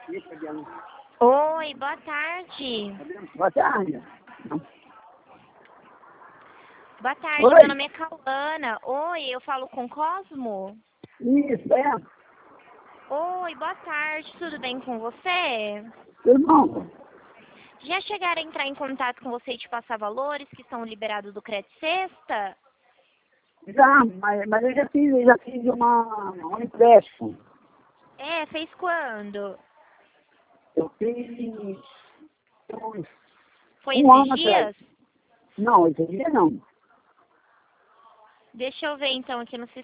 Oi, boa tarde. Boa tarde. Boa tarde, Oi. meu nome é Cauana. Oi, eu falo com Cosmo? Isso, é. Oi, boa tarde, tudo bem com você? Tudo bom? Já chegaram a entrar em contato com você e te passar valores que são liberados do Crédito Sexta? Já, mas eu já fiz um empréstimo. É, fez quando? Eu fiz uns Foi um esses ano atrás. dias? Não, esse dia não. Deixa eu ver então aqui no